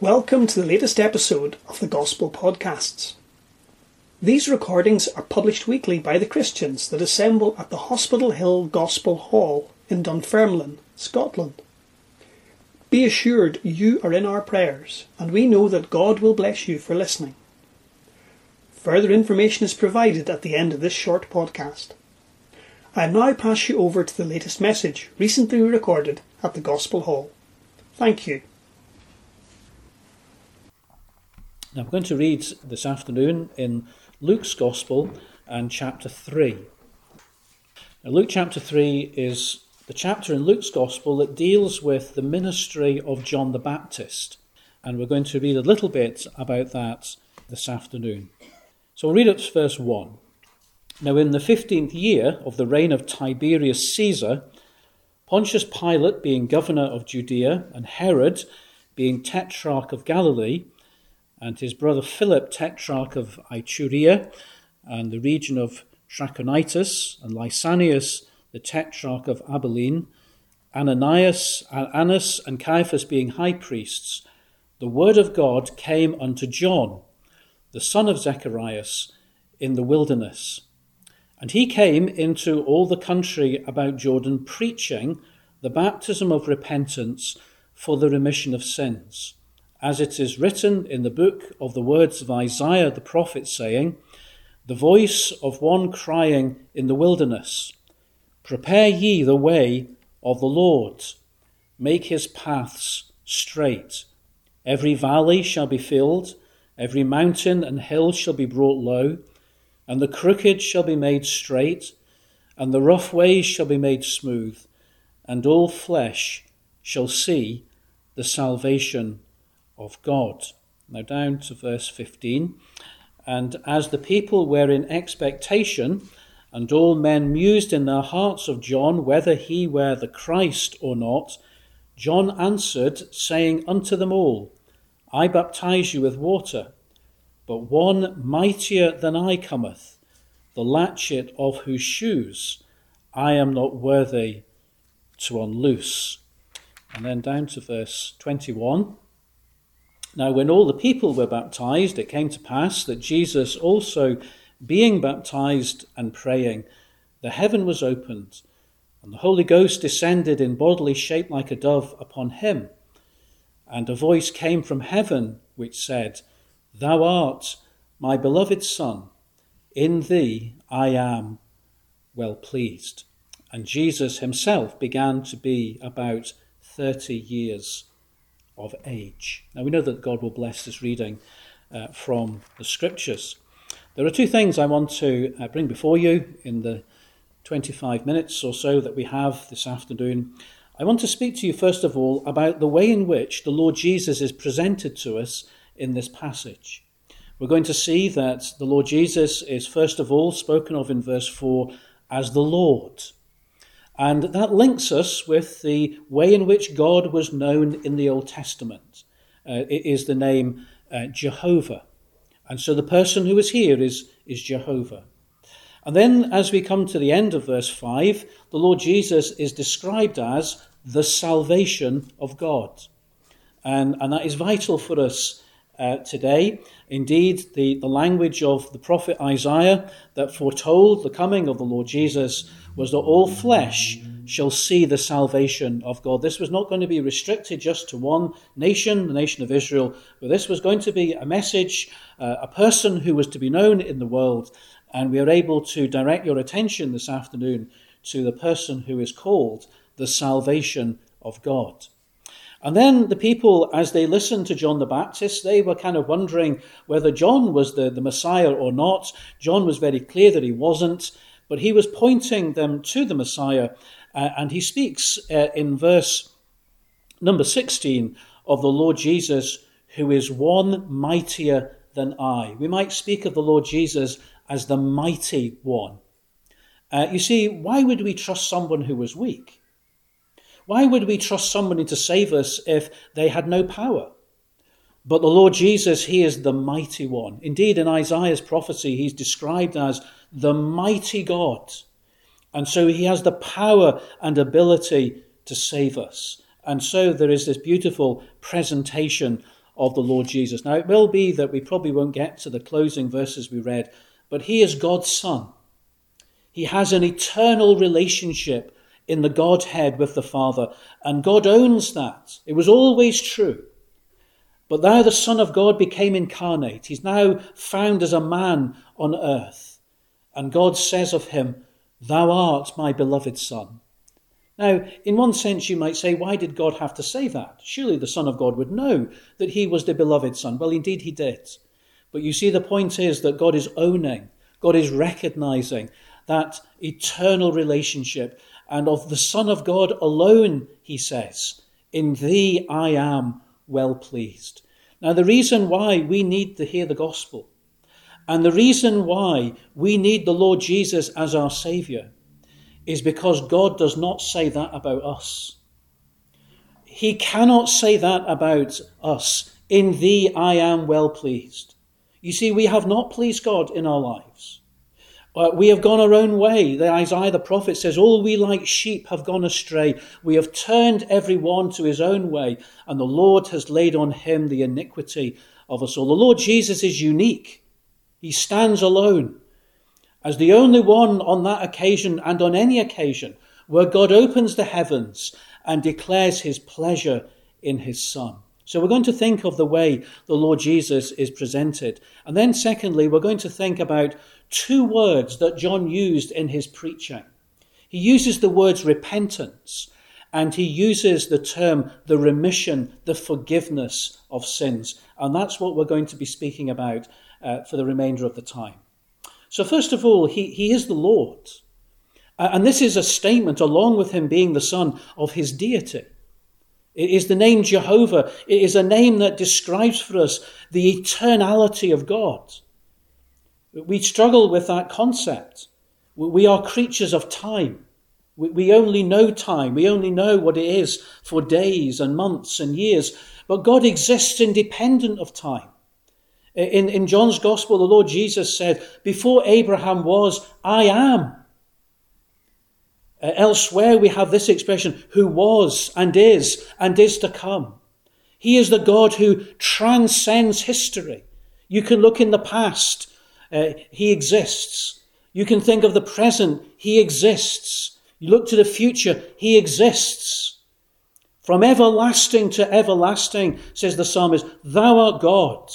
Welcome to the latest episode of the Gospel Podcasts. These recordings are published weekly by the Christians that assemble at the Hospital Hill Gospel Hall in Dunfermline, Scotland. Be assured you are in our prayers, and we know that God will bless you for listening. Further information is provided at the end of this short podcast. I now pass you over to the latest message recently recorded at the Gospel Hall. Thank you. Now, I'm going to read this afternoon in Luke's Gospel and chapter 3. Now, Luke chapter 3 is the chapter in Luke's Gospel that deals with the ministry of John the Baptist. And we're going to read a little bit about that this afternoon. So we'll read up to verse 1. Now, in the 15th year of the reign of Tiberius Caesar, Pontius Pilate being governor of Judea, and Herod being tetrarch of Galilee, and his brother Philip, tetrarch of Iturea, and the region of Trachonitis, and Lysanias, the tetrarch of Abilene, Annas and Caiaphas being high priests, the word of God came unto John, the son of Zacharias, in the wilderness. And he came into all the country about Jordan, preaching the baptism of repentance for the remission of sins, as it is written in the book of the words of Isaiah the prophet, saying, the voice of one crying in the wilderness, prepare ye the way of the Lord, make his paths straight. Every valley shall be filled, every mountain and hill shall be brought low, and the crooked shall be made straight, and the rough ways shall be made smooth, and all flesh shall see the salvation of God. Now down to verse 15. And as the people were in expectation, and all men mused in their hearts of John, whether he were the Christ or not, John answered, saying unto them all, I baptize you with water, but one mightier than I cometh, the latchet of whose shoes I am not worthy to unloose. And then down to verse 21. Now when all the people were baptized, it came to pass that Jesus also, being baptized and praying, the heaven was opened, and the Holy Ghost descended in bodily shape like a dove upon him. And a voice came from heaven, which said, Thou art my beloved Son, in thee I am well pleased. And Jesus himself began to be about 30 years of age. Now we know that God will bless this reading from the Scriptures. There are two things I want to bring before you in the 25 minutes or so that we have this afternoon. I want to speak to you first of all about the way in which the Lord Jesus is presented to us in this passage. We're going to see that the Lord Jesus is first of all spoken of in verse 4 as the Lord. And that links us with the way in which God was known in the Old Testament. It is the name Jehovah. And so the person who is here is Jehovah. And then as we come to the end of verse 5, the Lord Jesus is described as the salvation of God. And that is vital for us today. Indeed, the language of the prophet Isaiah that foretold the coming of the Lord Jesus was that all flesh shall see the salvation of God. This was not going to be restricted just to one nation, the nation of Israel, but this was going to be a message, a person who was to be known in the world. And we are able to direct your attention this afternoon to the person who is called the salvation of God. And then the people, as they listened to John the Baptist, they were kind of wondering whether John was the Messiah or not. John was very clear that he wasn't, but he was pointing them to the Messiah. And he speaks in verse number 16 of the Lord Jesus, who is one mightier than I. We might speak of the Lord Jesus as the mighty one. You see, why would we trust someone who was weak? Why would we trust somebody to save us if they had no power? But the Lord Jesus, he is the mighty one. Indeed, in Isaiah's prophecy, he's described as the mighty God. And so he has the power and ability to save us. And so there is this beautiful presentation of the Lord Jesus. Now, it will be that we probably won't get to the closing verses we read, but he is God's Son. He has an eternal relationship in the Godhead with the Father, and God owns that. It was always true. But now the Son of God became incarnate. He's now found as a man on earth. And God says of him, "Thou art my beloved Son." Now, in one sense, you might say, why did God have to say that? Surely the Son of God would know that he was the beloved Son. Well, indeed he did. But you see, the point is that God is owning, God is recognizing that eternal relationship. And of the Son of God alone, he says, "In thee I am well pleased." Now, the reason why we need to hear the gospel, and the reason why we need the Lord Jesus as our Saviour, is because God does not say that about us. He cannot say that about us. "In thee I am well pleased." You see, we have not pleased God in our lives. We have gone our own way. Isaiah the prophet says, "All we like sheep have gone astray. We have turned every one to his own way, and the Lord has laid on him the iniquity of us all." The Lord Jesus is unique. He stands alone as the only one on that occasion and on any occasion where God opens the heavens and declares his pleasure in his Son. So we're going to think of the way the Lord Jesus is presented. And then secondly, we're going to think about two words that John used in his preaching. He uses the words repentance, and he uses the term the remission, the forgiveness of sins. And that's what we're going to be speaking about for the remainder of the time. So first of all, he is the Lord. And this is a statement, along with him being the Son, of his deity. It is the name Jehovah. It is a name that describes for us the eternality of God. We struggle with that concept. We are creatures of time. We only know time. We only know what it is for days and months and years. But God exists independent of time. In John's Gospel, the Lord Jesus said, "Before Abraham was, I am." Elsewhere we have this expression, "who was and is to come." He is the God who transcends history. You can look in the past, he exists. You can think of the present, he exists. You look to the future, he exists. From everlasting to everlasting, says the psalmist, "Thou art God."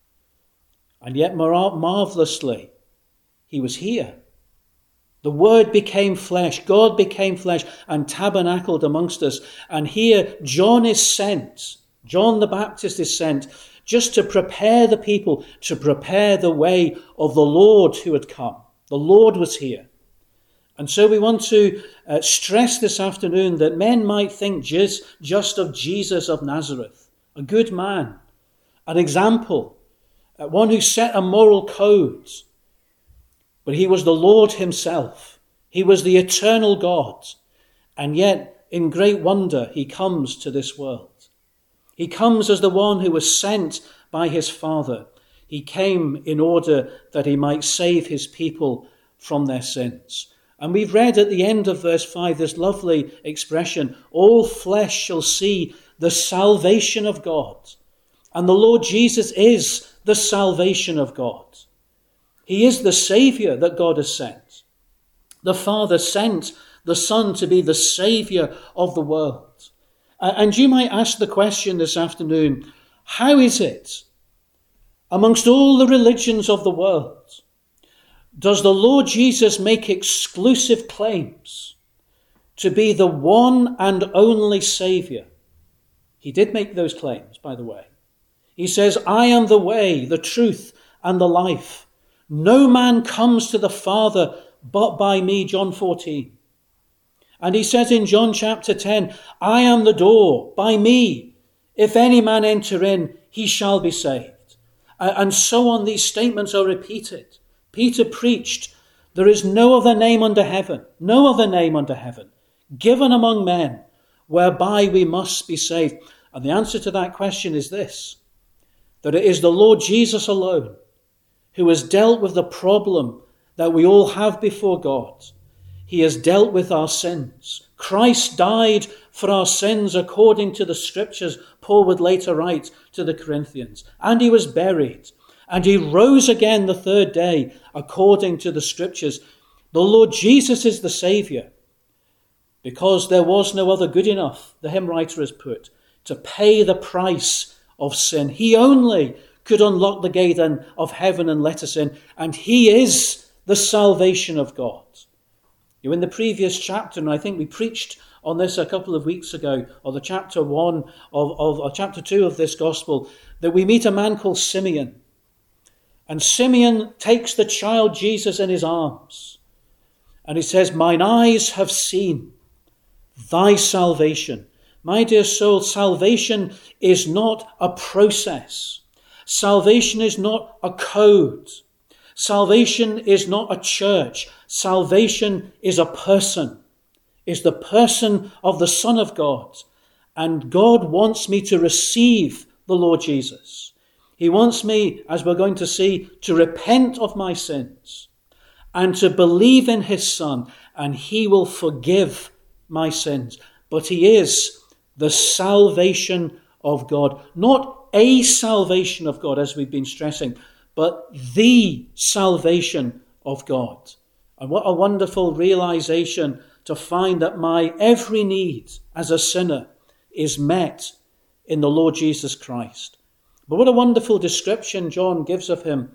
And yet marvelously, he was here. The Word became flesh, God became flesh and tabernacled amongst us. And here John is sent, John the Baptist is sent just to prepare the people, to prepare the way of the Lord who had come. The Lord was here. And so we want to stress this afternoon that men might think just of Jesus of Nazareth, a good man, an example, one who set a moral code. But he was the Lord himself. He was the eternal God. And yet, in great wonder, he comes to this world. He comes as the one who was sent by his Father. He came in order that he might save his people from their sins. And we've read at the end of verse 5 this lovely expression, "All flesh shall see the salvation of God." And the Lord Jesus is the salvation of God. He is the Saviour that God has sent. The Father sent the Son to be the Saviour of the world. And you might ask the question this afternoon, how is it, amongst all the religions of the world, does the Lord Jesus make exclusive claims to be the one and only Saviour? He did make those claims, by the way. He says, "I am the way, the truth, and the life. No man comes to the Father but by me," John 14. And he says in John chapter 10, "I am the door, by me. If any man enter in, he shall be saved." And so on, these statements are repeated. Peter preached, "There is no other name under heaven, given among men, whereby we must be saved." And the answer to that question is this, that it is the Lord Jesus alone who has dealt with the problem that we all have before God. He has dealt with our sins. Christ died for our sins according to the Scriptures, Paul would later write to the Corinthians. And he was buried. And he rose again the third day, according to the scriptures. The Lord Jesus is the Saviour, because there was no other good enough, the hymn writer has put, to pay the price of sin. He only could unlock the gate of heaven and let us in, and he is the salvation of God. In the previous chapter, and I think we preached on this a couple of weeks ago, or the chapter 1 or chapter 2 of this gospel, that we meet a man called Simeon. And Simeon takes the child Jesus in his arms. And he says, mine eyes have seen thy salvation. My dear soul, salvation is not a process. Salvation is not a code. Salvation is not a church. Salvation is a person. Is the person of the Son of God. And God wants me to receive the Lord Jesus. He wants me, as we're going to see, to repent of my sins and to believe in his Son, and he will forgive my sins. But he is the salvation of God. Not a salvation of God, as we've been stressing, but the salvation of God. And what a wonderful realization to find that my every need as a sinner is met in the Lord Jesus Christ. But what a wonderful description John gives of him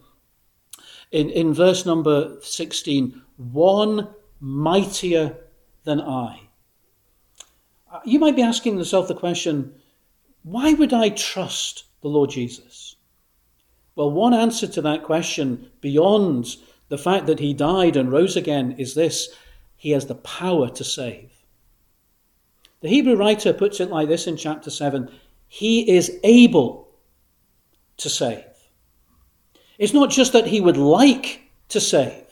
in verse number 16. One mightier than I. You might be asking yourself the question, why would I trust the Lord Jesus? Well, one answer to that question, beyond the fact that he died and rose again, is this: he has the power to save. The Hebrew writer puts it like this in chapter 7. He is able to save. It's not just that he would like to save.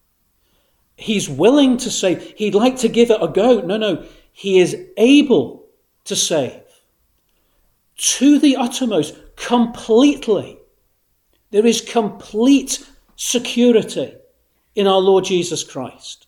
He's willing to save. He'd like to give it a go. No. He is able to save. To the uttermost, completely. There is complete security in our Lord Jesus Christ.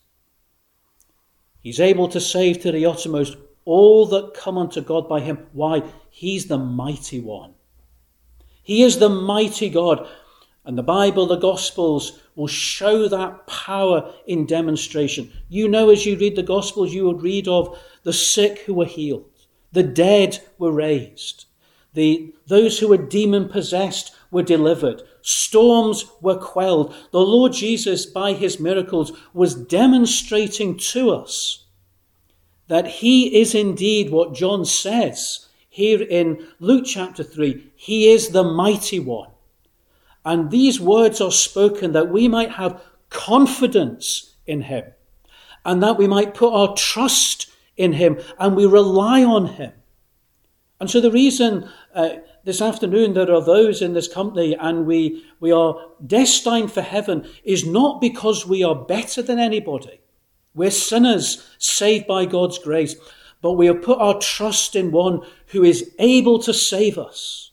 He's able to save to the uttermost all that come unto God by him. Why? He's the mighty one. He is the mighty God. And the Bible, the Gospels, will show that power in demonstration. You know, as you read the Gospels, you would read of the sick who were healed. The dead were raised. Those who were demon-possessed were delivered. Storms were quelled. The Lord Jesus, by his miracles, was demonstrating to us that he is indeed what John says here in Luke chapter 3. He is the mighty one. And these words are spoken that we might have confidence in him, and that we might put our trust in him, and we rely on him. And so the reason this afternoon there are those in this company and we are destined for heaven is not because we are better than anybody. We're sinners saved by God's grace, but we have put our trust in one who is able to save us.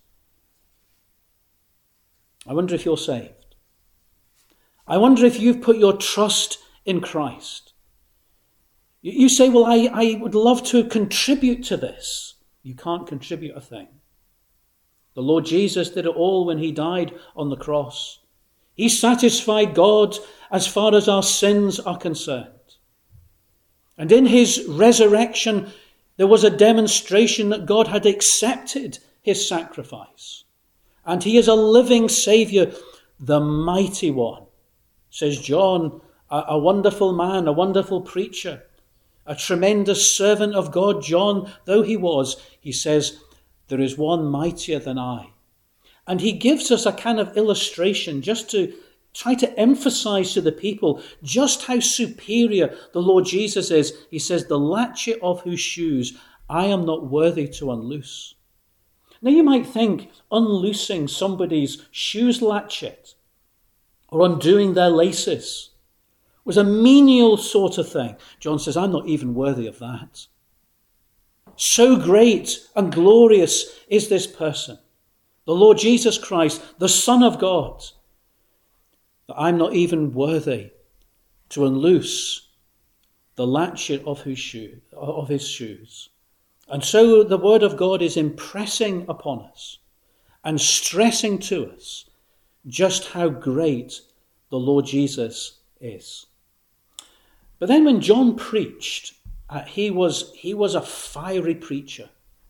I wonder if you're saved. I wonder if you've put your trust in Christ. You say, well, I would love to contribute to this. You can't contribute a thing. The Lord Jesus did it all when he died on the cross. He satisfied God as far as our sins are concerned. And in his resurrection, there was a demonstration that God had accepted his sacrifice. And he is a living Saviour, the mighty one. Says John, a wonderful man, a wonderful preacher, a tremendous servant of God, John, though he was, he says, there is one mightier than I. And he gives us a kind of illustration just to try to emphasize to the people just how superior the Lord Jesus is. He says, the latchet of whose shoes I am not worthy to unloose. Now you might think unloosing somebody's shoes latchet or undoing their laces was a menial sort of thing. John says, I'm not even worthy of that. So great and glorious is this person, the Lord Jesus Christ, the Son of God, that I'm not even worthy to unloose the latchet of his shoes. And so the Word of God is impressing upon us and stressing to us just how great the Lord Jesus is. But then when John preached, he was a fiery preacher.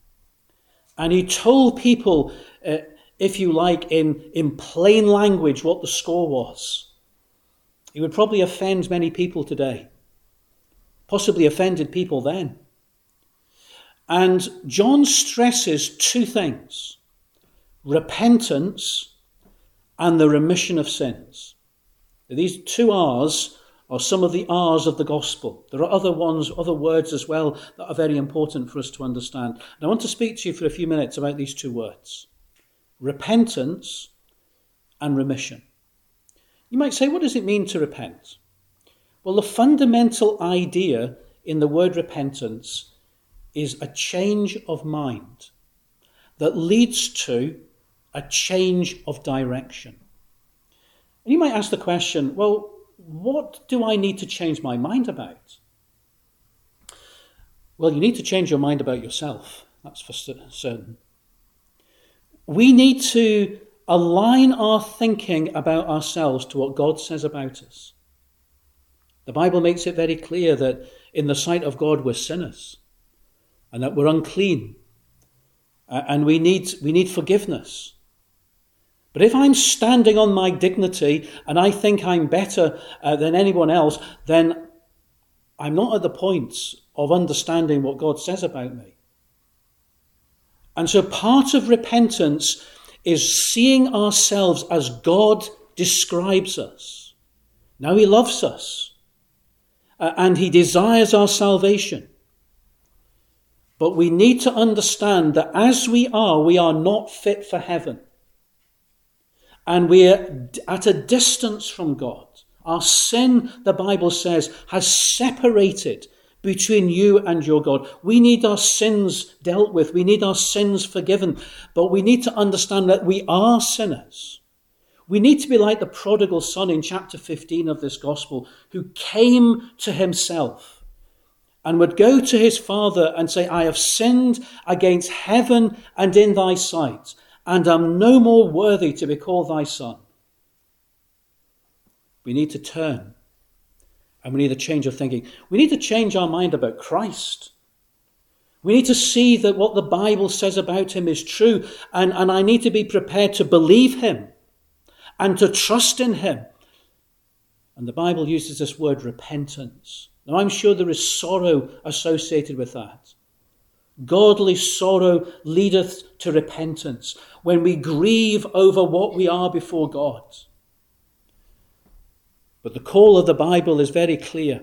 And he told people, if you like, in plain language what the score was. He would probably offend many people today. Possibly offended people then. And John stresses two things: repentance and the remission of sins. These two R's are some of the R's of the gospel. There are other words as well that are very important for us to understand. And I want to speak to you for a few minutes about these two words: repentance and remission. You might say, what does it mean to repent? Well, the fundamental idea in the word repentance is a change of mind that leads to a change of direction. And you might ask the question, well, what do I need to change my mind about? Well, you need to change your mind about yourself. That's for certain. We need to align our thinking about ourselves to what God says about us. The Bible makes it very clear that in the sight of God we're sinners and that we're unclean and we need forgiveness. But if I'm standing on my dignity and I think I'm better than anyone else, then I'm not at the point of understanding what God says about me. And so part of repentance is seeing ourselves as God describes us. Now he loves us and he desires our salvation. But we need to understand that as we are not fit for heaven. And we're at a distance from God. Our sin, the Bible says, has separated between you and your God. We need our sins dealt with. We need our sins forgiven. But we need to understand that we are sinners. We need to be like the prodigal son in chapter 15 of this gospel, who came to himself and would go to his father and say, I have sinned against heaven and in thy sight, and am no more worthy to be called thy son. We need to turn, and we need a change of thinking. We need to change our mind about Christ. We need to see that what the Bible says about him is true, and I need to be prepared to believe him and to trust in him. And the Bible uses this word repentance. Now, I'm sure there is sorrow associated with that. Godly sorrow leadeth to repentance, when we grieve over what we are before God. But the call of the Bible is very clear.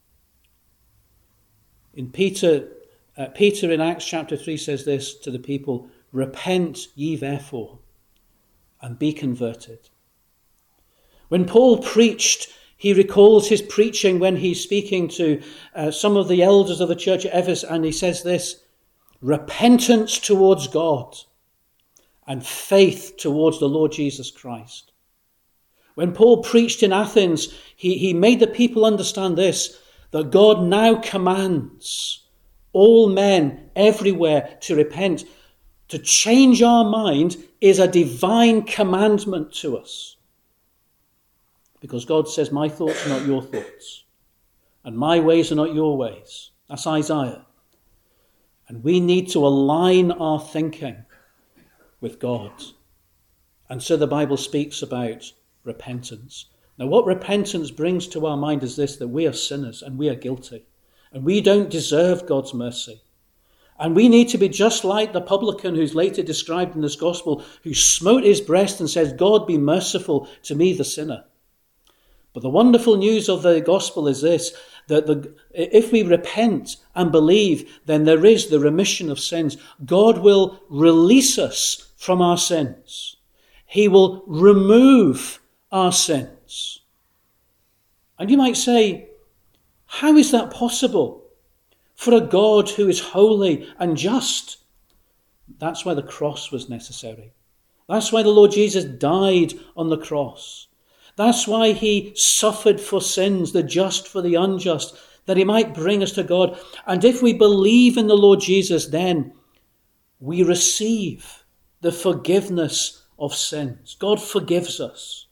In Peter in Acts chapter 3 says this to the people: repent ye therefore and be converted. When Paul preached, he recalls his preaching when he's speaking to some of the elders of the church at Ephesus, and he says this: repentance towards God and faith towards the Lord Jesus Christ. When Paul preached in Athens, he made the people understand this, that God now commands all men everywhere to repent. To change our mind is a divine commandment to us. Because God says, my thoughts are not your thoughts, and my ways are not your ways. That's Isaiah. And we need to align our thinking with God. And so the Bible speaks about repentance. Now, what repentance brings to our mind is this: that we are sinners and we are guilty. And we don't deserve God's mercy. And we need to be just like the publican who's later described in this gospel, who smote his breast and says, God, be merciful to me, the sinner. But the wonderful news of the gospel is this, that if we repent and believe, then there is the remission of sins. God will release us from our sins. He will remove our sins. And you might say, how is that possible for a God who is holy and just? That's why the cross was necessary. That's why the Lord Jesus died on the cross. That's why he suffered for sins, the just for the unjust, that he might bring us to God. And if we believe in the Lord Jesus, then we receive the forgiveness of sins. God forgives us.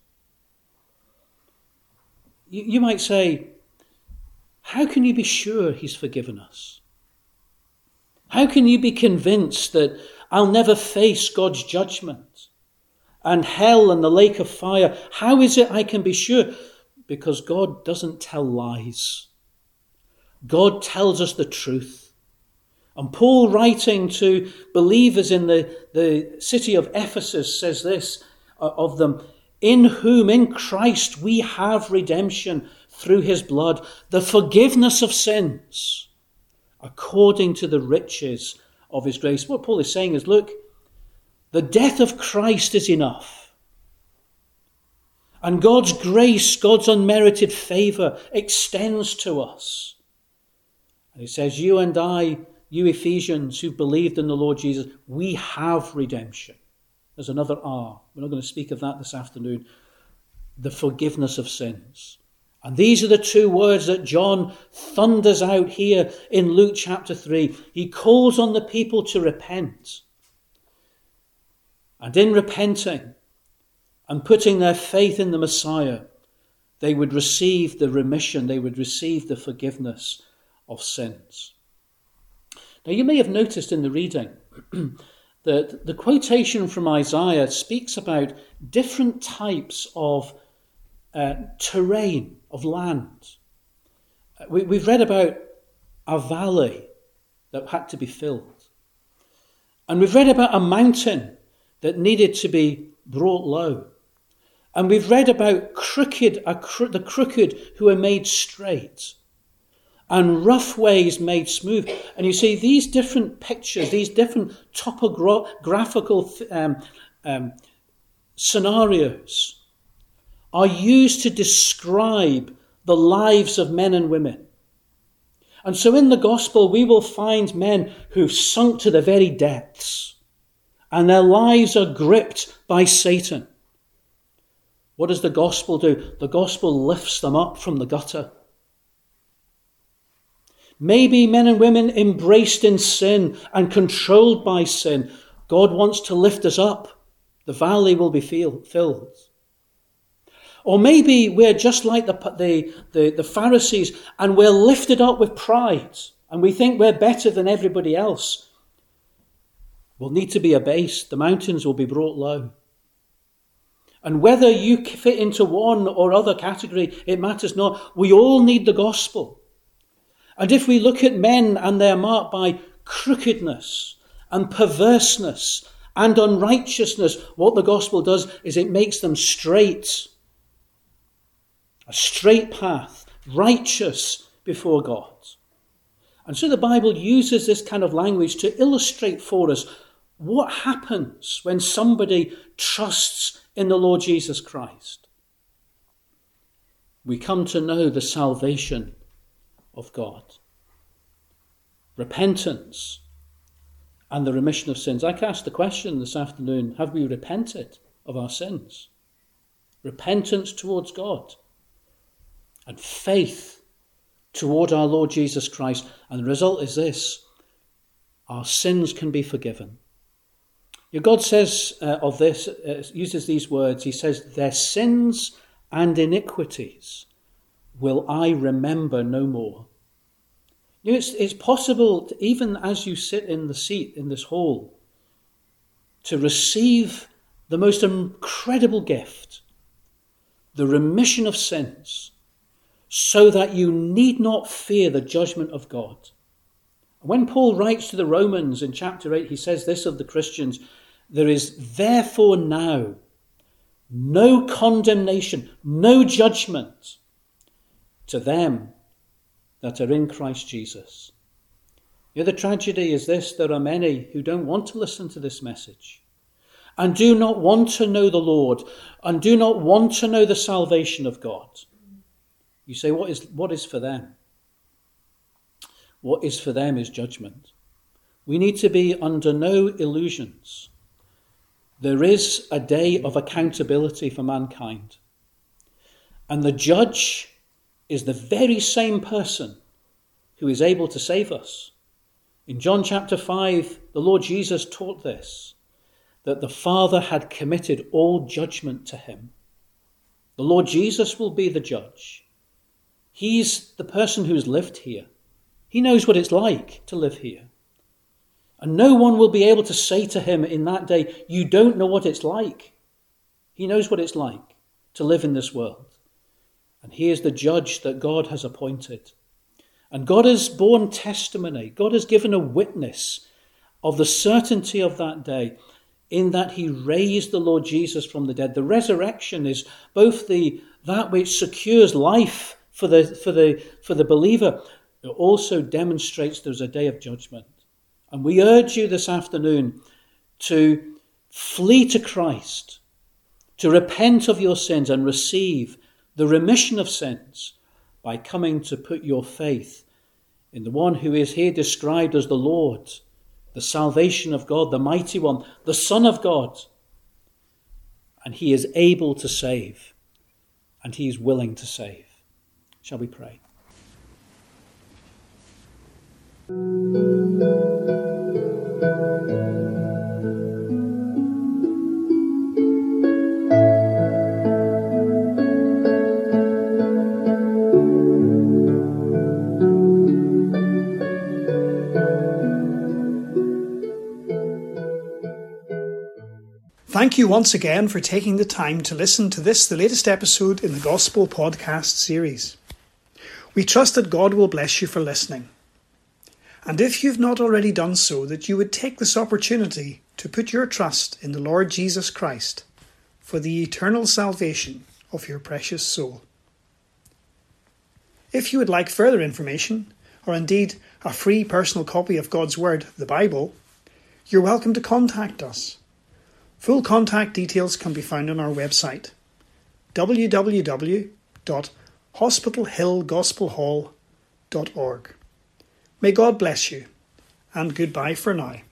You might say, how can you be sure he's forgiven us? How can you be convinced that I'll never face God's judgment and hell and the lake of fire? How is it I can be sure? Because God doesn't tell lies. God tells us the truth. And Paul, writing to believers in the city of Ephesus, says this of them: in whom, in Christ, we have redemption through his blood, the forgiveness of sins, according to the riches of his grace. What Paul is saying is, look, the death of Christ is enough. And God's grace, God's unmerited favour extends to us. And he says, you and I, you Ephesians who believed in the Lord Jesus, we have redemption. There's another R. We're not going to speak of that this afternoon. The forgiveness of sins. And these are the two words that John thunders out here in Luke chapter 3. He calls on the people to repent. And in repenting and putting their faith in the Messiah, they would receive the remission, they would receive the forgiveness of sins. Now you may have noticed in the reading that the quotation from Isaiah speaks about different types of terrain, of land. We've read about a valley that had to be filled. And we've read about a mountain that needed to be brought low. And we've read about the crooked who are made straight, and rough ways made smooth. And you see these different pictures, these different topographical scenarios are used to describe the lives of men and women. And so in the gospel, we will find men who've sunk to the very depths, and their lives are gripped by Satan. What does the gospel do? The gospel lifts them up from the gutter. Maybe men and women embraced in sin and controlled by sin. God wants to lift us up. The valley will be filled. Or maybe we're just like the Pharisees, and we're lifted up with pride and we think we're better than everybody else. We'll need to be abased. The mountains will be brought low. And whether you fit into one or other category, it matters not. We all need the gospel. And if we look at men and they're marked by crookedness and perverseness and unrighteousness, what the gospel does is it makes them straight. A straight path, righteous before God. And so the Bible uses this kind of language to illustrate for us what happens when somebody trusts in the Lord Jesus Christ. We come to know the salvation of God. Repentance and the remission of sins. I cast the question this afternoon, have we repented of our sins? Repentance towards God. And faith toward our Lord Jesus Christ. And the result is this: our sins can be forgiven. God says of this, uses these words, he says, their sins and iniquities will I remember no more. You know, it's possible, even as you sit in the seat in this hall, to receive the most incredible gift, the remission of sins, so that you need not fear the judgment of God. When Paul writes to the Romans in chapter 8, he says this of the Christians: there is therefore now no condemnation, no judgment to them that are in Christ Jesus. You know, the tragedy is this: there are many who don't want to listen to this message and do not want to know the Lord and do not want to know the salvation of God. You say, what is for them? What is for them is judgment. We need to be under no illusions. There is a day of accountability for mankind. And the judge is the very same person who is able to save us. In John chapter 5, the Lord Jesus taught this, that the Father had committed all judgment to him. The Lord Jesus will be the judge. He's the person who's lived here. He knows what it's like to live here. And no one will be able to say to him in that day, you don't know what it's like. He knows what it's like to live in this world. And he is the judge that God has appointed. And God has borne testimony. God has given a witness of the certainty of that day in that he raised the Lord Jesus from the dead. The resurrection is both that which secures life for the believer. It also demonstrates there's a day of judgment. And we urge you this afternoon to flee to Christ, to repent of your sins and receive the remission of sins by coming to put your faith in the one who is here described as the Lord, the salvation of God, the mighty one, the Son of God. And he is able to save, and he is willing to save. Shall we pray? Thank you once again for taking the time to listen to this, the latest episode in the Gospel Podcast series. We trust that God will bless you for listening. And if you've not already done so, that you would take this opportunity to put your trust in the Lord Jesus Christ for the eternal salvation of your precious soul. If you would like further information, or indeed a free personal copy of God's Word, the Bible, you're welcome to contact us. Full contact details can be found on our website, www.hospitalhillgospelhall.org. May God bless you, and goodbye for now.